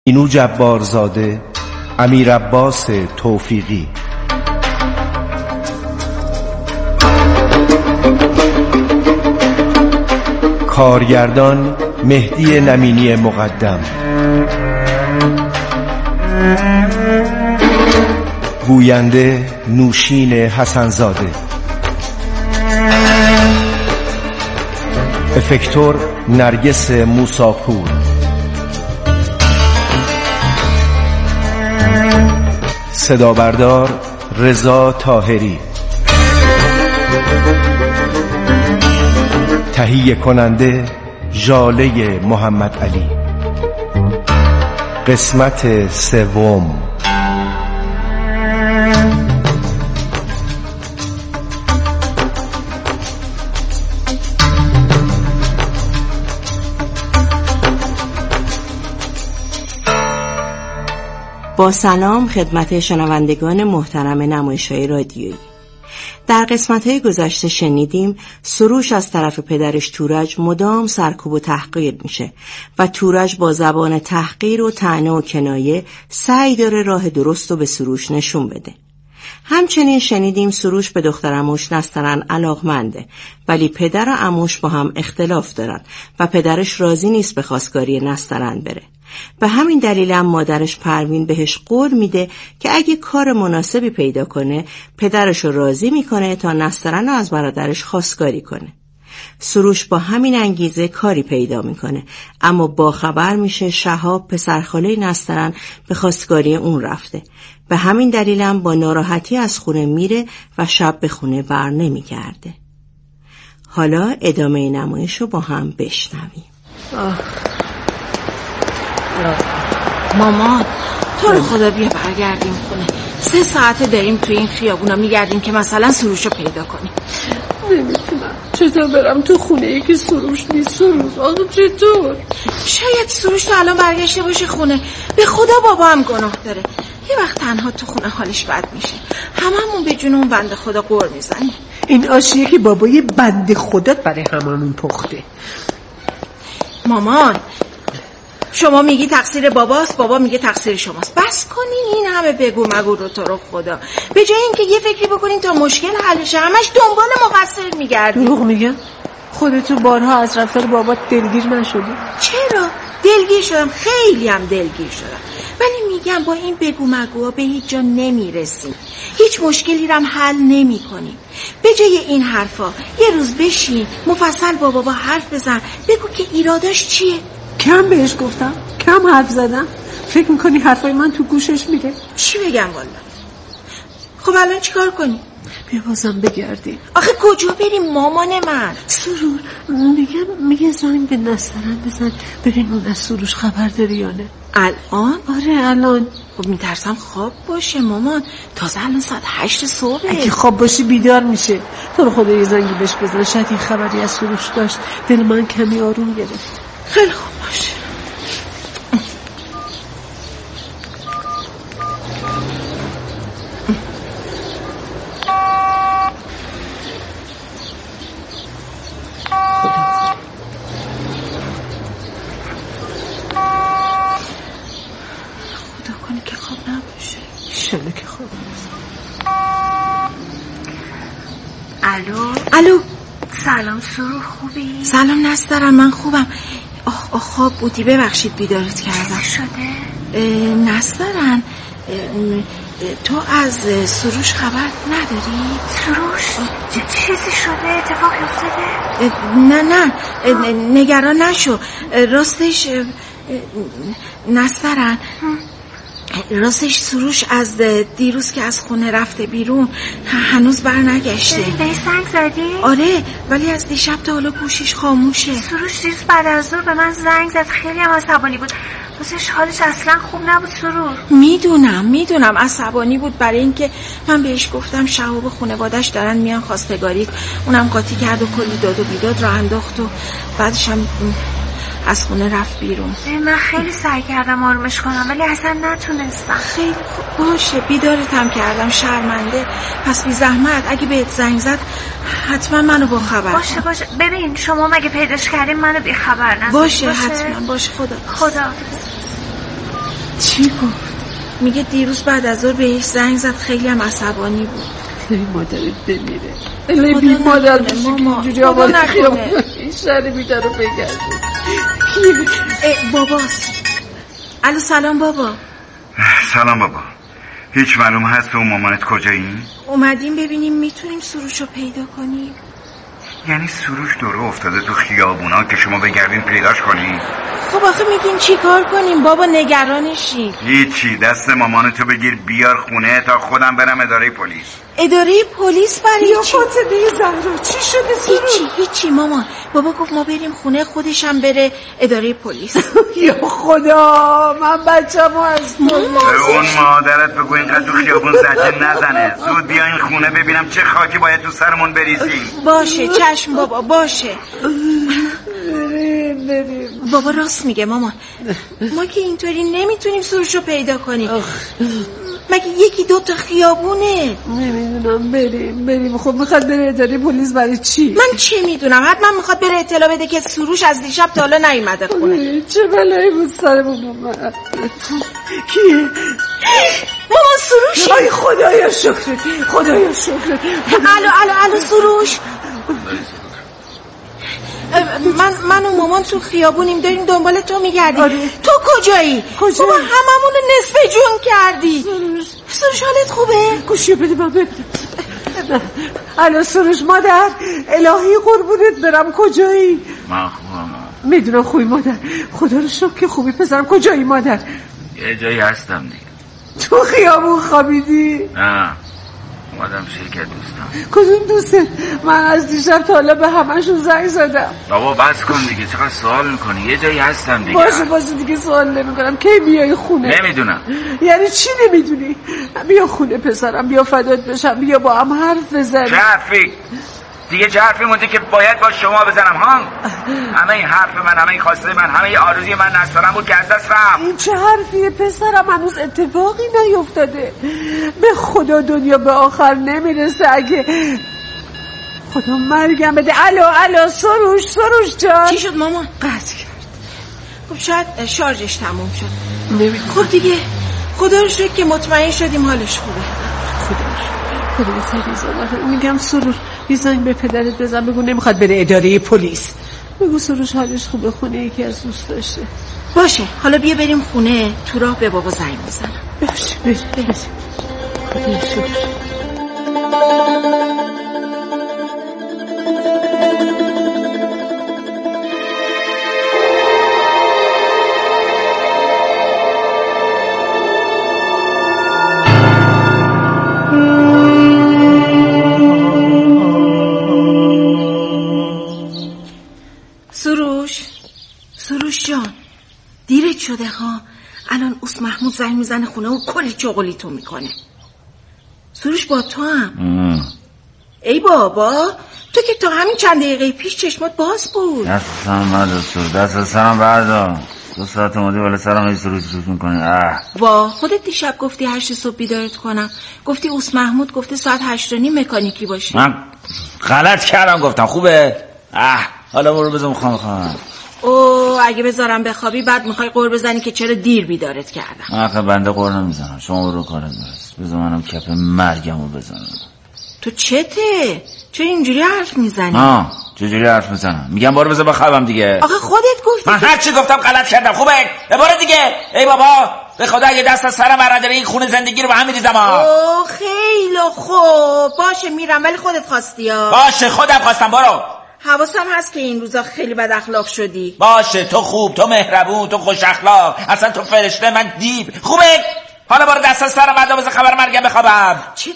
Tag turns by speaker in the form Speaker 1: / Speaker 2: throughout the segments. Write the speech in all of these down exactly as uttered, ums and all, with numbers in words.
Speaker 1: اینو جبارزاده، امیر عباس توفیقی. کارگردان مهدی نمینی مقدم. گوینده نوشین حسنزاده. افکتور نرگس موساپور. صدا بردار رضا طاهری. تهیه کننده ژاله محمد علی. قسمت سوم.
Speaker 2: با سلام خدمت شنوندگان محترم نمایش‌های رادیویی. در قسمت‌های گذشته شنیدیم سروش از طرف پدرش تورج مدام سرکوب و تحقیر میشه و تورج با زبان تحقیر و طعنه و کنایه سعی داره راه درست رو به سروش نشون بده. همچنین شنیدیم سروش به دختر عموش نسترن علاقمنده، ولی پدر و عموش با هم اختلاف دارن و پدرش راضی نیست به خواستگاری نسترن بره. به همین دلیل هم مادرش پروین بهش قول میده که اگه کار مناسبی پیدا کنه پدرش رو راضی میکنه تا نسترن رو از برادرش خواستگاری کنه. سروش با همین انگیزه کاری پیدا میکنه، اما با خبر میشه شهاب پسرخاله نسترن به خواستگاری اون رفته. به همین دلیل هم با ناراحتی از خونه میره و شب به خونه بر نمیگرده. حالا ادامه نمایش رو با هم بشنویم.
Speaker 3: آه. مامان تو رو خدا بیا برگردیم خونه. سه ساعته داریم توی این خیابونا میگردیم که مثلا سروش رو پیدا کنیم.
Speaker 4: نمیتونم. چطور برم تو خونه ای که سروش نیست؟ سروش آقا چطور؟
Speaker 3: شاید سروش تو الان برگشته باشه خونه. به خدا بابا هم گناه داره. یه وقت تنها تو خونه حالش بد میشه، هممون به جون اون بنده خدا قور میزنیم.
Speaker 4: این آشیه که بابای بنده خدا برای هممون پخته.
Speaker 3: مامان شما میگی تقصیر باباست، بابا میگه تقصیر شماست. بس کنین این همه بگو مگو رو تو رو خدا. به جای اینکه یه فکری بکنین تا مشکل حل شه همش دنبال مقصر میگردین.
Speaker 4: دروغ میگم؟ خودتو بارها از رفتار بابات دلگیر نشدی؟
Speaker 3: چرا؟ دلگیر شدم، خیلی هم دلگیر شدم، ولی میگم با این بگو مگوها به هیچ جا نمیرسیم، هیچ مشکلی رو هم حل نمی کنیم. به جای این حرفا یه روز بشین مفصل با بابا حرف بزن، بگو که ایراداش چیه.
Speaker 4: کم بهش گفتم، کم حرف زدم. فکر میکنی حرفای من تو گوشش میره؟
Speaker 3: چی بگم والا؟ خب الان چیکار کنی؟
Speaker 4: بیا بازم بگردیم.
Speaker 3: آخه کجا بریم مامان من؟
Speaker 4: سرور میگم میگه زنگ به نسترن بزن ببین اون از سروش خبر داری یا نه.
Speaker 3: الان؟
Speaker 4: آره الان.
Speaker 3: خب میترسم خواب باشه مامان، تازه الان ساعت هشت صبحه.
Speaker 4: اگه خواب باشی بیدار میشه. تو رو خدا یه زنگی بهش بزن، شاید این خبری از سروش داشت. دل من کمی آروم گرفت.
Speaker 3: خیلی خوب باشه. خدا کنه که خواب نباشه.
Speaker 4: شده که خواب نباشه.
Speaker 3: الو الو
Speaker 5: سلام سرور، خوبی؟
Speaker 3: سلام نسترن، من خوبم. آه آه خواب بودی، ببخشید بیدارت کردم.
Speaker 5: شده؟
Speaker 3: نسترن تو از سروش خبر نداری؟
Speaker 5: سروش؟ چیزی شده؟ اتفاقی افتاده؟
Speaker 3: نه نه نگران نشو. راستش نسترن راستش سروش از دیروز که از خونه رفته بیرون هنوز بر نگشته.
Speaker 5: بهش زنگ زدی؟
Speaker 3: آره ولی از دیشب تا حالا گوشیش خاموشه.
Speaker 5: سروش دیروز بعد از ظهر به من زنگ زد، خیلی هم عصبانی بود. واسش حالش اصلا خوب نبود سرور.
Speaker 3: میدونم میدونم عصبانی بود برای اینکه من بهش گفتم شهاب خانواده‌اش دارن میان خواستگاری، اونم قاطی کرد و کلی داد و بیداد راه انداخت و بعدش هم از خونه رفت بیرون.
Speaker 5: من خیلی سعی کردم آرومش کنم ولی اصلا نتونستم.
Speaker 3: خیلی خوب باشه، بیدارت هم کردم، شرمنده. پس بی زحمت اگه بهت زنگ زد حتما منو با خبر
Speaker 5: باشه
Speaker 3: کن.
Speaker 5: باشه. ببین شما مگه پیداش کردین منو بی خبر نذارید؟
Speaker 3: باشه, باشه حتما باشه. خدا
Speaker 5: خدا
Speaker 4: چی گفت؟
Speaker 3: میگه دیروز بعد از ظهر بهش زنگ زد، خیلی هم عصبانی بود.
Speaker 4: خیلی مادرت بمیره. الی بی مادر بشه که اینجوری آواز نکنه. این شریمی دارو بگرده.
Speaker 3: باباست. الو سلام بابا.
Speaker 6: سلام بابا. هیچ معلوم هست تو مامانت کجایی؟
Speaker 3: اومدیم ببینیم میتونیم سروش رو پیدا کنیم.
Speaker 6: یعنی سروش دوره افتاده تو خیابونا که شما بگردین پیداش کنی؟
Speaker 3: خب آخه میگین چی کار کنیم بابا؟ نگرانشی.
Speaker 6: هیچی، دست مامانتو بگیر بیار خونه تا خودم برم اداره پلیس.
Speaker 3: اداره پلیس برای
Speaker 4: یا
Speaker 3: چی؟
Speaker 4: فاطمه زهرا چی شده سروش؟
Speaker 3: هیچی هیچی مامان. بابا گفت ما بریم خونه، خودشم بره اداره پلیس.
Speaker 4: یا خدا من بچه‌مو از تو.
Speaker 6: به اون مادرت بگو اینقدر تو خیابون زجه نزنه. زود بیا این خونه ببینم چه خاکی باید تو سرمون بریزیم.
Speaker 3: باشه چشم بابا باشه.
Speaker 4: بریم بریم.
Speaker 3: بابا راست میگه مامان. ما که اینطوری نمیتونیم سروش رو پیدا کنیم. مگه یکی دو تا خیابونه؟
Speaker 4: نمیدونم. بریم بریم. خب میخواد بره اداره پلیس برای چی؟
Speaker 3: من چه میدونم، حتما میخواد بره اطلاع بده که سروش از دیشب تا حالا نیومده خونه.
Speaker 4: چه بلایی بود سرمون اومد. کیه؟
Speaker 3: مامان سروش.
Speaker 4: ای خدایا شکرت، خدایا شکرت.
Speaker 3: الو الو الو سروش. من من و مامان تو خیابونیم، داریم دنبال تو میگردیم.
Speaker 4: آره.
Speaker 3: تو کجایی؟
Speaker 4: کجایی؟
Speaker 3: بابا هممون نصف جون کردی. سروش سروش حالت خوبه؟
Speaker 4: گوشی بده من ببینم. الو سروش مادر، الهی قربونت برم، کجایی؟
Speaker 7: من خوبم.
Speaker 4: میدونم خوبی مادر، خدا رو شکر که خوبی پسرم. کجایی مادر؟
Speaker 7: یه جایی هستم دیگه.
Speaker 4: تو خیابون خوابیدی؟
Speaker 7: نه اومدم شرکت دوستم.
Speaker 4: کدوم دوستت؟ من از دیشب تا حالا به همشون زنگ زدم.
Speaker 7: بابا بس کن دیگه، چقدر سوال میکنی؟ یه جایی هستم دیگه.
Speaker 4: باشه باشه دیگه سوال نمیکنم. کی بیای خونه؟
Speaker 7: نمیدونم.
Speaker 4: یعنی چی نمیدونی؟ بیا خونه پسرم، بیا فدات بشم، بیا با هم حرف بزنیم.
Speaker 7: چه حرفی؟ دیگه چه حرفی مونده که باید با شما بزنم ها؟ همه این حرف من، همه این خواسته من، همه این آرزوی من نسترم بود که از دست رفت.
Speaker 4: این چه حرفیه پسرم؟ هنوز اتفاقی نیفتاده. به خدا دنیا به آخر نمیرسه اگه خدا مرگم بده. الو الو سروش سروش جان.
Speaker 3: چی شد مامان؟
Speaker 4: قطع کرد.
Speaker 3: خب شاید شارژش تموم شد.
Speaker 4: نمیدونم.
Speaker 3: خب دیگه خدا رو شکر که مطمئن شدیم حالش خوبه.
Speaker 4: خدا رو شکر. خدا خیلی زنده. میگم سروش یه زنگ به پدرت بزن، بگو نمیخواد بره اداره پلیس. بگو سروش حالش خوبه، خونه یکی از دوست داشته.
Speaker 3: باشه حالا بیا بریم خونه، تو راه به بابا زنگ میزنم.
Speaker 4: باشه بریم بریم. خدا شکر.
Speaker 3: سروش سروش جان دیرت شده ها. الان اوس محمود زنگ میزنه خونه و کلی چغلی تو میکنه. سروش با تو هم. ای بابا تو که تا همین چند دقیقه پیش چشمات باز بود.
Speaker 7: دست سرم بردار سروش، دست سرم بردار. دو ساعت اومدی بالا سرم ای سروش سروش میکنی.
Speaker 3: وا خودت دیشب گفتی هشت صبح بیدارت کنم، گفتی اوس محمود گفته ساعت هشت و نیم مکانیکی باشی.
Speaker 7: من غلط کردم گفتم خوبه. اه حالا برو بذار میخوام بخوام.
Speaker 3: او اگه بذارم بخوابی بعد میخوای قور بزنی که چرا دیر بیدارت کردم.
Speaker 7: آخه بنده قور نمیزنم، شما برو کارت برس. بذار منم کپ مرگمو بزنم.
Speaker 3: تو چته؟ چرا اینجوری حرف میزنی؟
Speaker 7: آه چجوری حرف میزنم؟ میگم برو بذار بخوابم دیگه.
Speaker 3: آخه خودت گفتی
Speaker 7: من هر چی گفتم غلط کردم. خوبه برو دیگه. ای بابا به خدا اگه دست از سرم برداره این خونه زندگی رو به هم میریزم.
Speaker 3: اوه خیلی خوب باشه میرم، ولی خودت خواستی ها.
Speaker 7: باشه خودم خواستم. برو.
Speaker 3: حواسم هست که این روزا خیلی بد اخلاق شدی.
Speaker 7: باشه تو خوب، تو مهربون، تو خوش اخلاق، اصلا تو فرشته، من دیو. خوبه حالا برو دست از سرم بعدا بذار خبر مرگم بخوابم.
Speaker 3: چته؟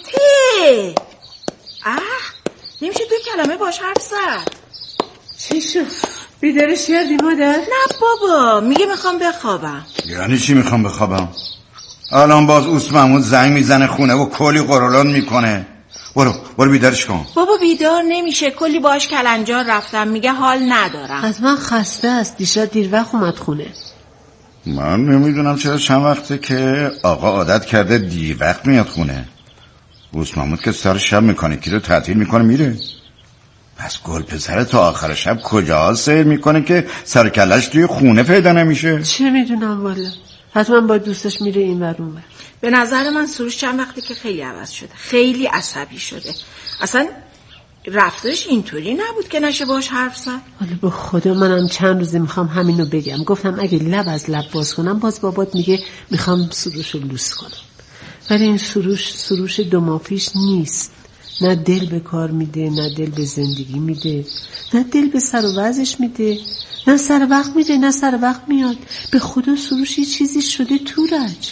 Speaker 3: اه نمیشه دو کلمه باش حرف زد.
Speaker 4: چی شد؟ بیدارش کردی مادر؟
Speaker 3: نه بابا میگه میخوام بخوابم.
Speaker 6: یعنی چی میخوام بخوابم؟ الان باز اوس محمود زنگ میزنه خونه و کلی قرولان میکنه. برو برو بیدارش کن.
Speaker 3: بابا بیدار نمیشه، کلی باش کلنجار رفتم، میگه حال ندارم.
Speaker 4: حتما خسته است، دیشب دیر وقت اومد خونه.
Speaker 6: من نمیدونم چرا چند وقته که آقا عادت کرده دیر وقت میاد خونه. اوس محمود که سر شب مکانیکی رو تعطیل میکنه میره. پس گل پسر تا آخر شب کجا سیر میکنه که سر کلش توی خونه پیدا نمیشه؟
Speaker 4: چه میدونم والا. حتما با دوستش میره این ور اون ور.
Speaker 3: به نظر من سروش چند وقتی که خیلی عوض شده، خیلی عصبی شده. اصلا رفتارش اینطوری نبود که نشه باش حرف زد.
Speaker 4: حالا به خدا منم چند روزه میخوام همینو بگم. گفتم اگه لب از لب باز کنم باز بابات میگه میخوام سروش رو لوس کنم. ولی این سروش سروش دو ماه پیش نیست. نه دل به کار میده، نه دل به زندگی میده، نه دل به سر و وضعش میده، نه سر وقت میده نه سر وقت میاد. به خدا سروش یه چیزی شده تورج.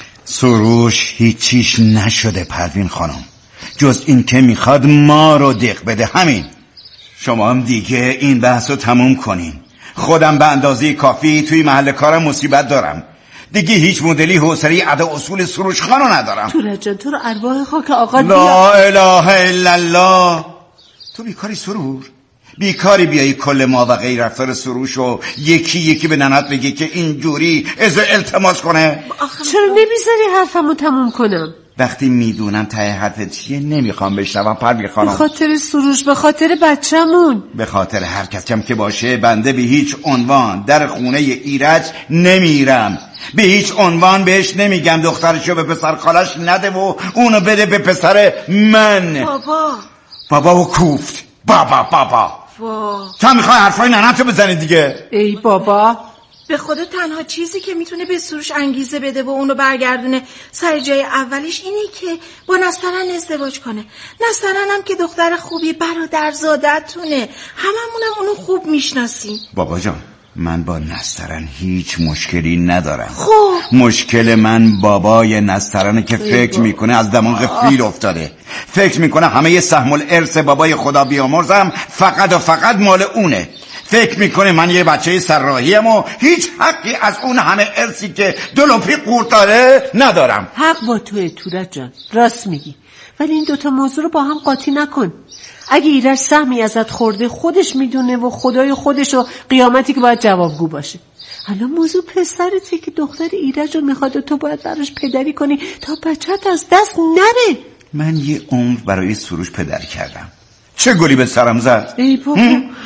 Speaker 6: سروش هیچیش نشده پروین خانم، جز این که میخواد ما رو دق بده. همین. شما هم دیگه این بحث رو تموم کنین. خودم به اندازه کافی توی محل کارم مصیبت دارم دیگه. هیچ مدلی حوصله ادا اصول سروش خانو ندارم.
Speaker 4: تورج جان تو رو ارواح خاک آقا
Speaker 6: لا اله الا الله. تو بیکاری سرور؟ بیکاری بیایی کل ما و غیر رفتار سروش و یکی یکی به ننت بگی که اینجوری از التماس کنه؟
Speaker 4: چرا نمیذاری حرفمو تموم کنم؟
Speaker 6: وقتی میدونم ته حرفت چیه نمیخوام بشنوم پروین خانم.
Speaker 4: به خاطر سروش، به خاطر بچه‌مون،
Speaker 6: به خاطر هر کسیم که باشه بنده به هیچ عنوان در خونه ایرج نمیرم. به هیچ عنوان بهش نمیگم دخترشو به پسر خالش نده و اونو بده به پسر من.
Speaker 3: بابا
Speaker 6: بابا و کوفت. بابا بابا
Speaker 3: وا
Speaker 6: تو میخوای حرفای ننتو بزنی دیگه؟
Speaker 4: ای بابا
Speaker 3: به خدا تنها چیزی که میتونه به سروش انگیزه بده و اونو برگردونه سر جای اولیش اینه که با نسترن ازدواج کنه. نسترن هم که دختر خوبی، برادرزادتونه، هممونم اونو خوب میشناسیم.
Speaker 6: بابا جان من با نسترن هیچ مشکلی ندارم.
Speaker 3: خب
Speaker 6: مشکل من بابای نسترنه که فکر میکنه از دماغ فیل افتاده. فکر میکنه همه سهم الارث بابای خدا بیامرزم فقط و فقط مال اونه. فکر میکنه من یه بچه سرراهیم و هیچ حقی از اون همه ارثی که دلوپی قورت داره ندارم.
Speaker 4: حق با توه تورج جان، راست میگی. ولی این دوتا موضوع رو با هم قاطی نکن. اگه ایرج سهمی ازت خورده خودش میدونه و خدای خودش و قیامتی که باید جوابگو باشه. حالا موضوع پسرته که دختر ایرج رو میخواد و تو باید براش پدری کنی تا بچت از دست نره.
Speaker 6: من یه عمر برای سروش پدری کردم. چه گلی به سرم زد؟
Speaker 4: ای بابا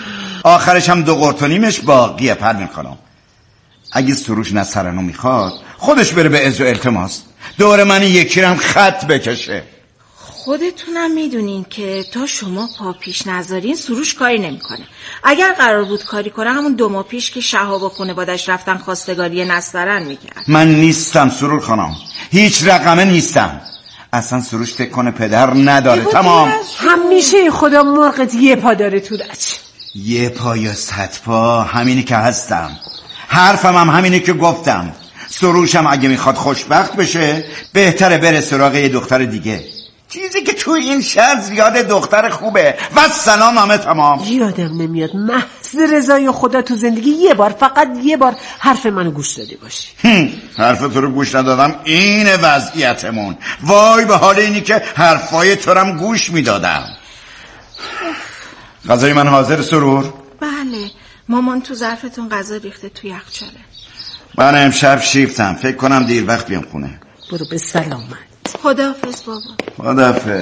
Speaker 6: آخرش هم دو قرط و نیمش باقیه پروین خانم. اگه سروش نسترنو میخواد خودش بره به عز و التماس، دور من یکی رم خط بکشه.
Speaker 3: خودتونم میدونین که تا شما پا پیش نذارین سروش کاری نمیکنه. اگر قرار بود کاری کنه همون دو ماه پیش که شهاب و خانواده‌اش رفتن خواستگاری نسترن میکرد.
Speaker 6: من نیستم سرور خانم، هیچ رقمه نیستم. اصلا سروش فکر کنه پدر نداره. تمام.
Speaker 4: همیشه خدا مرغت یه پا داره تورج.
Speaker 6: یه پا یا صد پا همینی که هستم. حرفم هم همینی که گفتم. سروشم اگه میخواد خوشبخت بشه بهتره بره سراغ یه دختر دیگه. چیزی که تو این شهر زیاد دختر خوبه و سلام همه تمام.
Speaker 4: یادم نمیاد محض رضای خدا تو زندگی یه بار، فقط یه بار حرف منو گوش داده باشی.
Speaker 6: حرف تو رو گوش ندادم این وضعیتمون. وای به حال اینی که حرفای تو رو هم گوش میدادم. غذای من حاضر سرور؟
Speaker 3: بله مامان تو ظرفتون غذا ریخته تو یخچاله.
Speaker 6: من امشب شیفتم، فکر کنم دیر وقت بیام خونه.
Speaker 4: برو به سلامت.
Speaker 3: خداحافظ بابا.
Speaker 6: خداحافظ.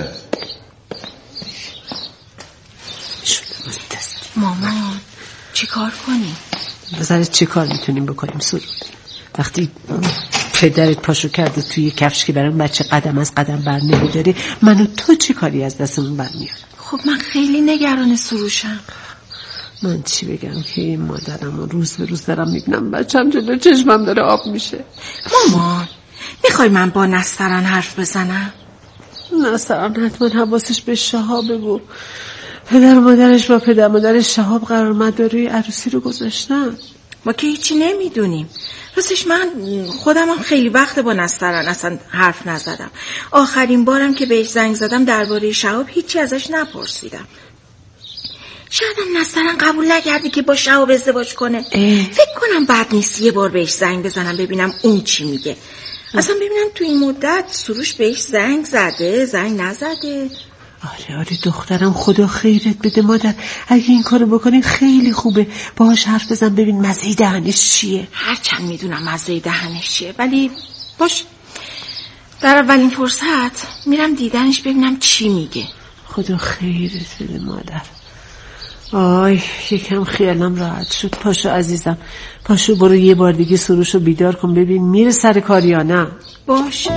Speaker 3: مامان چی کار کنیم؟
Speaker 4: بذاره چی کار میتونیم بکنیم سرور؟ وقتی پدرت پاشو کرده توی کفش که برام بچه قدم از قدم بر نمیداره، من و تو چی کاری از دستمون برمیاد؟
Speaker 3: خب من خیلی نگران سروشم.
Speaker 4: من چی بگم که این مادرم و روز به روز دارم میبینم بچم جلو چشمم داره آب میشه.
Speaker 3: مامان میخوای من با نسترن حرف بزنم؟
Speaker 4: نسترن حتما حواسش به شهابه و پدر مادرش با پدر مادرش شهاب قرار مداری عروسی رو گذاشتن.
Speaker 3: ما که هیچی نمیدونیم. راستش من خودم هم خیلی وقت با نسترن اصلا حرف نزدم. آخرین بارم که بهش زنگ زدم درباره شهاب هیچی ازش نپرسیدم. شاید هم نسترن قبول نکردی که با شهاب ازدواج کنه. فکر کنم بد نیست یه بار بهش زنگ بزنم ببینم اون چی میگه. اصلا ببینم تو این مدت سروش بهش زنگ زده زنگ نزده.
Speaker 4: آره آره دخترم خدا خیرت بده مادر. اگه این کارو بکنی خیلی خوبه. باهاش حرف بزن ببین مزه دهنش چیه.
Speaker 3: هرچند میدونم مزه دهنش چیه ولی باش در اولین فرصت میرم دیدنش ببینم چی میگه.
Speaker 4: خدا خیرت بده مادر. آی یکم خیالم راحت شد. پاشو عزیزم، پاشو برو یه بار دیگه سروشو بیدار کن ببین میره سر کار یا نه.
Speaker 3: باش.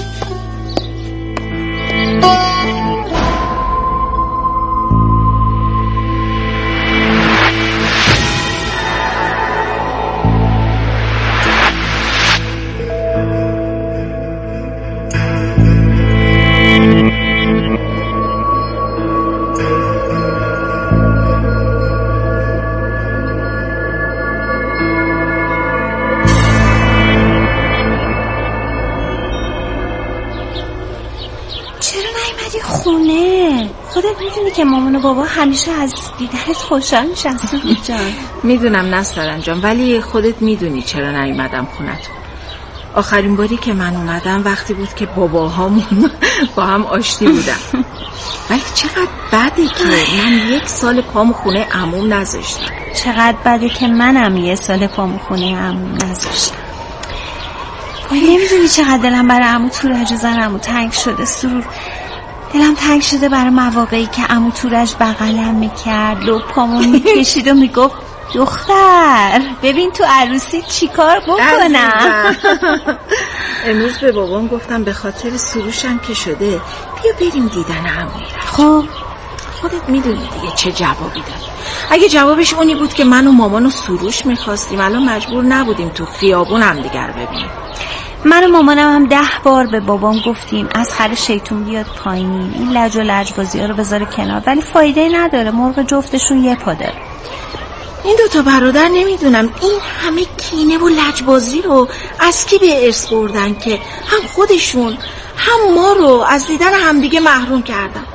Speaker 5: خونه خودت میدونی که مامان و بابا همیشه از دیدنت خوشحال میشن. سروش جان
Speaker 3: میدونم نسترن جان، ولی خودت میدونی چرا نیومدم خونتون. آخرین باری که من اومدم وقتی بود که باباهامون با هم آشتی بودن. ولی چقدر بده که من یک سال پامو خونه عموم نذاشتم.
Speaker 5: چقدر بده که منم یک سال پامو خونه عموم نذاشتم. نمیدونی چقدر دلم برای عمو تورج و زن عمو تنگ شده. سرور دلم تنگ شده برای مواقعی که عمو تورج بغلم میکرد و پامو میکشید و میگفت دختر ببین تو عروسی چی کار بکنم.
Speaker 3: امروز به بابام گفتم به خاطر سروشم که شده بیا بریم دیدن عمو.
Speaker 5: خب
Speaker 3: خودت میدونی دیگه چه جوابی داد. اگه جوابش اونی بود که من و مامان و سروش میخواستیم الان مجبور نبودیم تو خیابون هم دیگر ببینیم.
Speaker 5: من و مامانم هم ده بار به بابام گفتیم از خر شیطون بیاد پایین، این لج و لجبازی ها رو بذاره کنار، ولی فایده نداره. مرغ جفتشون یه پا داره.
Speaker 3: این دوتا برادر نمیدونم این همه کینه و لجبازی رو از کی به ارث بردن که هم خودشون هم ما رو از دیدن همدیگه محروم کردن.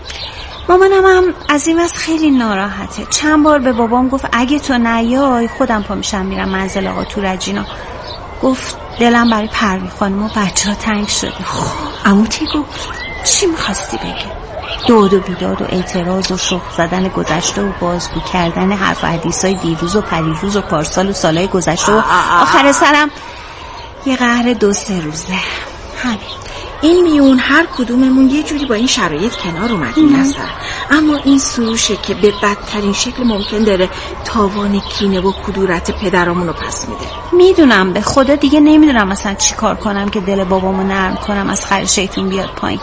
Speaker 5: مامانم هم از این واسه خیلی ناراحته. چند بار به بابام گفت اگه تو نیای خودم پا میشم میرم منزل آقا تورجینا. گفت دلم برای پروین خانم و بچه ها تنگ شده.
Speaker 3: خب عمو چی گفت؟
Speaker 5: چی میخواستی بگی؟ داد و بیداد و اعتراض و شخ زدن گذشته و بازگو کردن حرف و حدیثای دیروز و پریروز و پارسال و سالهای گذشته و آخر سرم یه قهر دو سه روزه. همین.
Speaker 3: این میون هر کدوممون یه جوری با این شرایط کنار اومدیم نستر، اما این سروشه که به بدترین شکل ممکن داره تاوان کینه و کدورت پدرامون رو پس میده.
Speaker 5: میدونم، به خدا دیگه نمیدونم مثلا چی کار کنم که دل بابامو نرم کنم از خر شیطون بیاد پایین.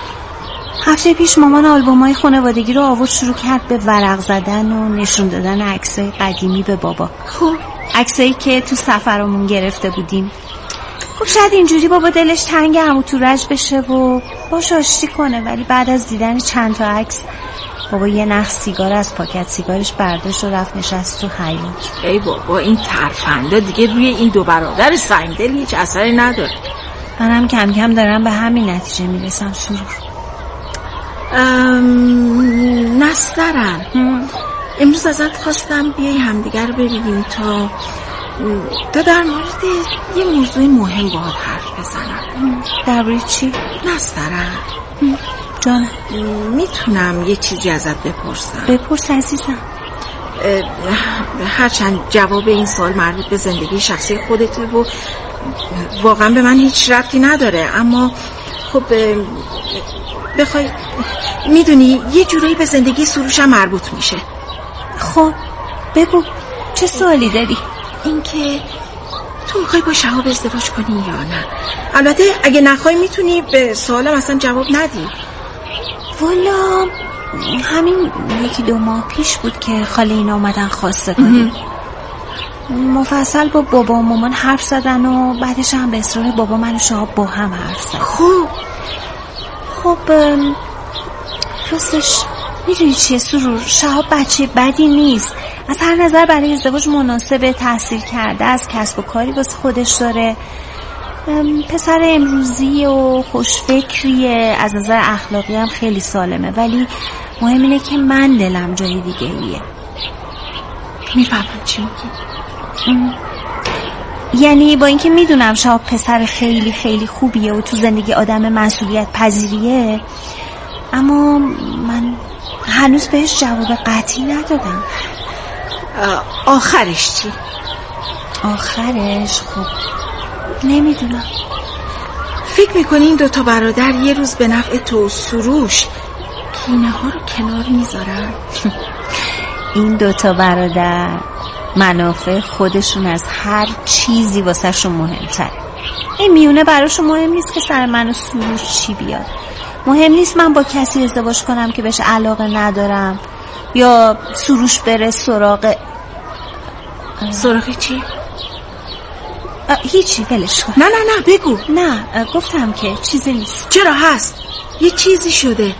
Speaker 5: هفته پیش مامان آلبومای خانوادگی رو آورد شروع کرد به ورق زدن و نشون دادن عکسای قدیمی به بابا.
Speaker 3: خب
Speaker 5: عکسایی که تو سفرمون گرفته بودیم. خب شاید اینجوری بابا دلش تنگ عمو تورج بشه و باش آشتی کنه، ولی بعد از دیدن چند تا عکس بابا یه نخ سیگار از پاکت سیگارش برداشت و رفت نشست تو حیاط.
Speaker 3: ای بابا این ترفنده دیگه روی این دو برادر سنگدل هیچ اثری نداره.
Speaker 5: منم کم کم دارم به همین نتیجه میرسم. سرور
Speaker 3: ام... نسترن امروز ازت خواستم بیای همدیگر رو ببینیم تا تا در مورد یه موضوع مهم باهات حرف بزنم.
Speaker 5: درباره چی؟
Speaker 3: نسترن
Speaker 5: جانم
Speaker 3: میتونم یه چیزی ازت بپرسم؟
Speaker 5: بپرس عزیزم.
Speaker 3: هرچند جواب این سوال مربوط به زندگی شخصی خودته و واقعا به من هیچ ربطی نداره، اما خب بخوای میدونی یه جورایی به زندگی سروشم مربوط میشه.
Speaker 5: خب بگو چه سوالی داری؟
Speaker 3: اینکه تو میخوای با شهاب ازدواج کنی یا نه؟ البته اگه نخوای میتونی به سوالم اصلا جواب ندی.
Speaker 5: والا همین یکی دو ماه پیش بود که خاله اینا اومدن خواسته کنیم. مفصل با بابا و مامان حرف زدن و بعدش هم به اصرار بابا من و شهاب با هم حرف زدن.
Speaker 3: خب
Speaker 5: خب راستش میدونی چیه سرور؟ شهاب بچه بدی نیست، از هر نظر برای ازدواج مناسبه، تحصیل کرده، از کسب و کاری واسه خودش داره، پسر امروزی و خوشفکریه، از نظر اخلاقی هم خیلی سالمه، ولی مهم اینه که من دلم جای دیگه ایه.
Speaker 3: میفهمم چی میگی؟
Speaker 5: یعنی با اینکه میدونم شهاب پسر خیلی خیلی خوبیه و تو زندگی آدم مسئولیت پذیریه، اما من هنوز بهش جواب قطعی ندادم.
Speaker 3: آخرش چی؟
Speaker 5: آخرش خب نمیدونم.
Speaker 3: فکر میکنی این دوتا برادر یه روز به نفع تو سروش کینه ها رو کنار میذارن؟
Speaker 5: این دوتا برادر منافع خودشون از هر چیزی واسه شون مهمتره. این میونه براشون مهم نیست که سر من و سروش چی بیاد. مهم نیست من با کسی ازدواج کنم که بهش علاقه ندارم یا سروش بره سراغ
Speaker 3: سراغ چی؟
Speaker 5: هیچی، ولش کن.
Speaker 3: نه نه نه بگو.
Speaker 5: نه گفتم که چیزی نیست.
Speaker 3: چرا هست؟ یه چیزی شده.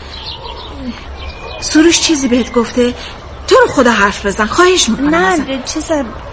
Speaker 3: سروش چیزی بهت گفته؟ تو رو خدا حرف بزن، خواهش میکنم.
Speaker 5: نه چیز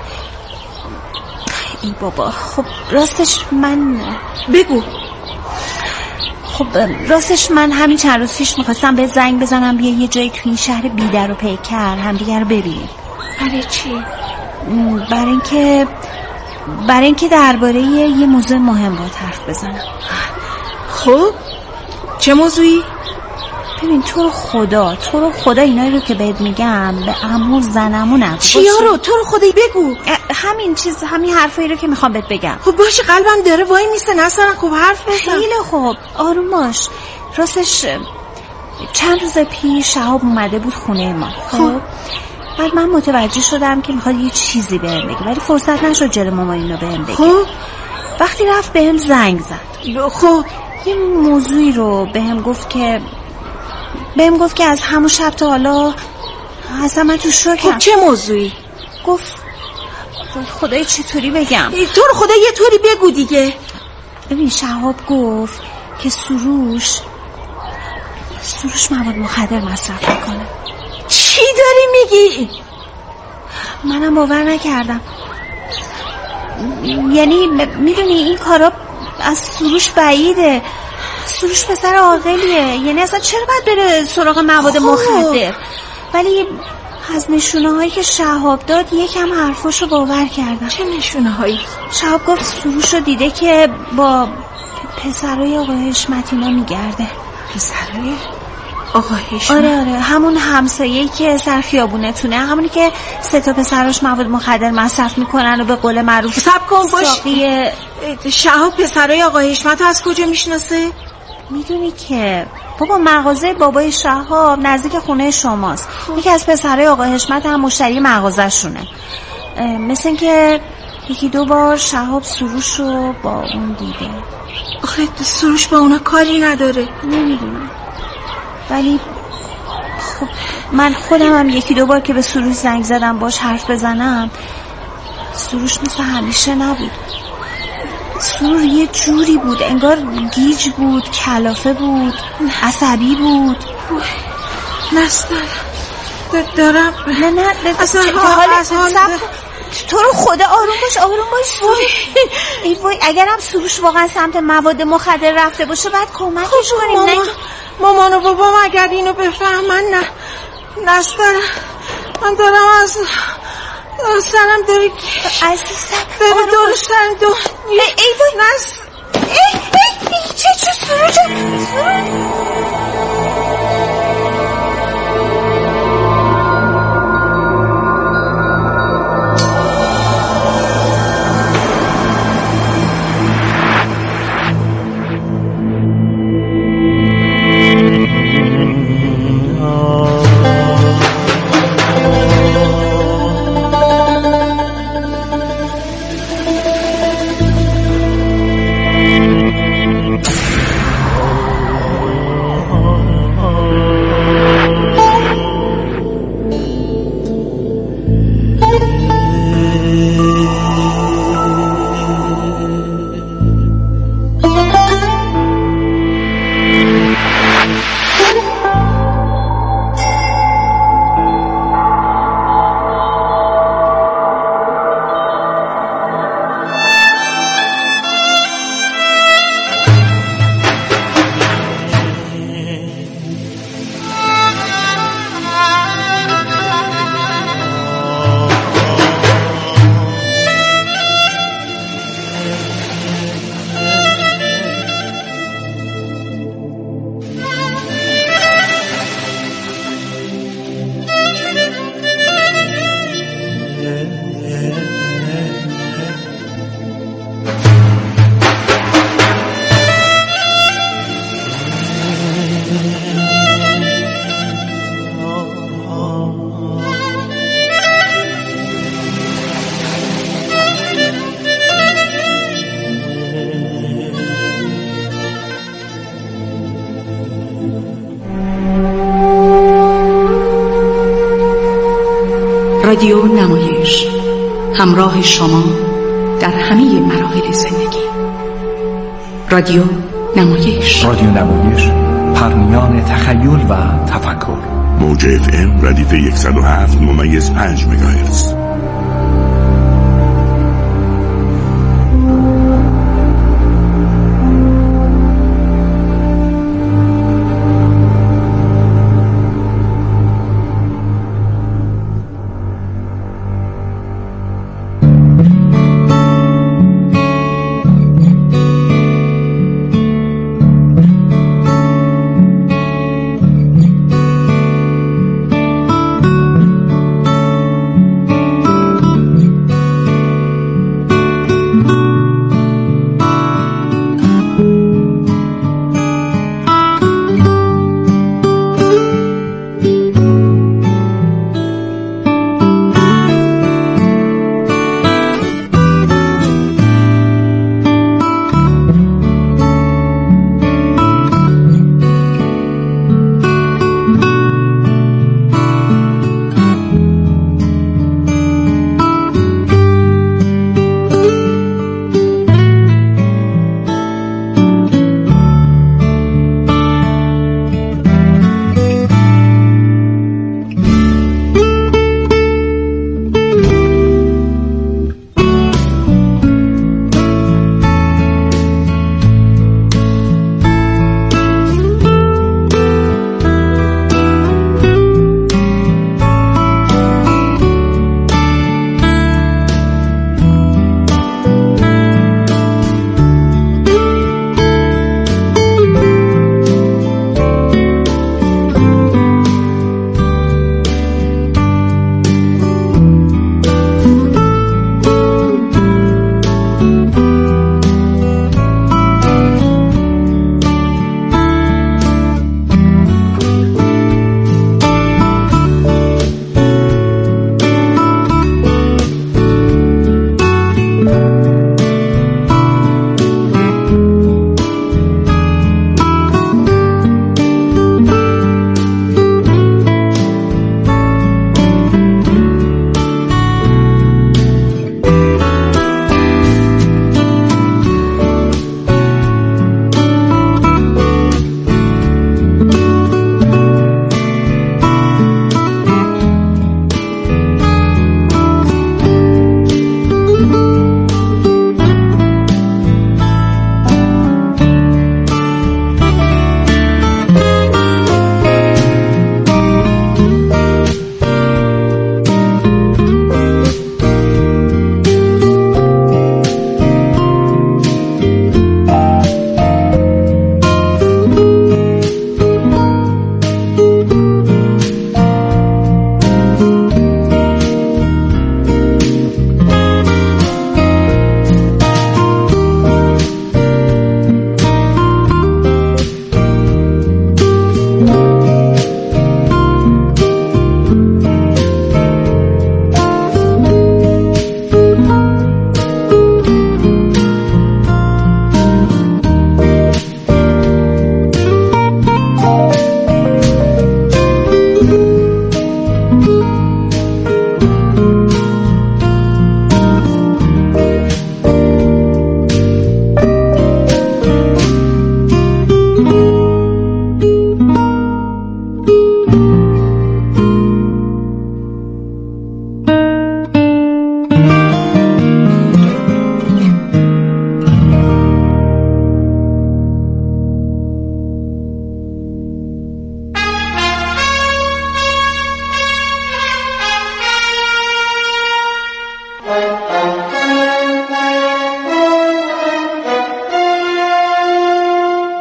Speaker 5: ای بابا. خب راستش من
Speaker 3: بگو.
Speaker 5: خب راستش من همین چند روز پیش میخواستم به زنگ بزنم بیا یه جایی تو این شهر بیدر و پیکر همدیگه رو ببینیم.
Speaker 3: برای چی؟
Speaker 5: برای اینکه برای اینکه درباره یه موضوع مهم باید حرف بزنم.
Speaker 3: خب چه موضوعی؟
Speaker 5: ببین تو رو خدا تو رو خدا اینایی رو که بهت میگم به عمو زنمو نگو.
Speaker 3: چیا رو؟ تو رو خدایی بگو.
Speaker 5: همین چیز همین حرفایی رو که میخوام بهت بگم.
Speaker 3: خب باشه، قلبم داره وای میسته نصرا. خب حرف بزن.
Speaker 5: خیلی خوب آروم باش. راستش چند روز پیش شهاب اومده بود خونه ما. خب بعد من متوجه شدم که میخواد یه چیزی بهم بگه ولی فرصت نشد جلوی مامان اینو بهم بگه.
Speaker 3: خب
Speaker 5: وقتی رفت بهم زنگ زد.
Speaker 3: خب
Speaker 5: یه موضوعی رو بهم گفت که بهم گفت که از همون شب تا حالا اصلا من تو شوکم.
Speaker 3: خب چه موضوعی؟
Speaker 5: گفت خدای چطوری بگم؟
Speaker 3: تو رو خدا یه طوری بگو دیگه.
Speaker 5: ببین شهاب گفت که سروش سروش مواد مخدر مصرف میکنه.
Speaker 3: چی داری میگی؟
Speaker 5: منم باور نکردم. یعنی میدونی این کارا از سروش بعیده. سروش پسر عاقلیه، یعنی اصلا چرا باید بره سراغ مواد مخدر؟ ولی از نشونه هایی که شهاب داد یکم حرفاشو باور کردم.
Speaker 3: چه نشونه هایی؟
Speaker 5: شهاب گفت سروش رو دیده که با پسرای آقا حشمتینا میگرده.
Speaker 3: پسرای آقا حشمت؟
Speaker 5: آره آره همون همسایه‌ای که سر خیابونتونه، همونی که سه تا پسراش مواد مخدر مصرف میکنن و به قول معروف
Speaker 3: صبر کن باش.
Speaker 5: ساقی.
Speaker 3: شهاب پسرای آقا حشمت از کجا میشناسه؟
Speaker 5: میدونی که بابا مغازه بابای شهاب نزدیک خونه شماست. یکی از پسرای آقا حشمت هم مشتری مغازه شونه. مثل این که یکی دو بار شهاب سروش رو با اون دیده.
Speaker 3: آخه سروش با اونا کاری نداره.
Speaker 5: نمیدونم ولی خب من خودم هم یکی دو بار که به سروش زنگ زدم باش حرف بزنم سروش مثل همیشه نبود. سرور یه جوری بود انگار گیج بود، کلافه بود، عصبی بود.
Speaker 3: نستر دارم
Speaker 5: نه نه
Speaker 3: اصلا
Speaker 5: حالت تو رو خدا آروم باش آروم باش. ای وای اگرم سروش واقعا سمت مواد مخدر رفته باشه بعد کمکش کنیم.
Speaker 3: ماما مامان و بابام اگر اینو بفهمن نه نستر من دارم از سرم داره
Speaker 5: عزیزم
Speaker 3: داره درستن دو
Speaker 5: ای ای وای
Speaker 3: نست
Speaker 5: ای ای ای چه چه سروش سروش
Speaker 8: رادیو نمایش، همراه شما در همه مراحل زندگی. رادیو نمایش،
Speaker 1: رادیو نمایش، پرمیان تخیل و تفکر.
Speaker 9: موج اف ام ردیف صد و هفت ممیز پنج مگاهرتز.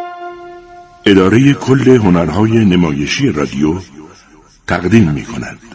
Speaker 9: اداره کل هنرهای نمایشی رادیو تقدیم می کند.